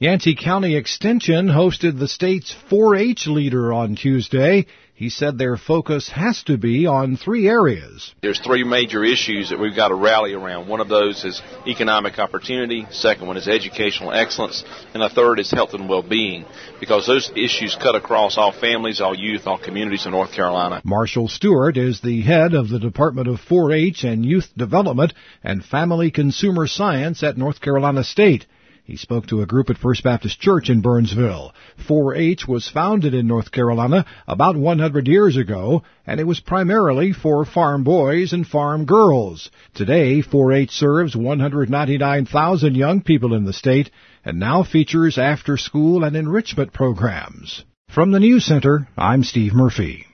Yancey County Extension hosted the state's 4-H leader on Tuesday. He said their focus has to be on 3 areas. There's 3 major issues that we've got to rally around. One of those is economic opportunity. Second one is educational excellence. And the third is health and well-being, because those issues cut across all families, all youth, all communities in North Carolina. Marshall Stewart is the head of the Department of 4-H and Youth Development and Family Consumer Science at North Carolina State. He spoke to a group at First Baptist Church in Burnsville. 4-H was founded in North Carolina about 100 years ago, and it was primarily for farm boys and farm girls. Today, 4-H serves 199,000 young people in the state and now features after-school and enrichment programs. From the News Center, I'm Steve Murphy.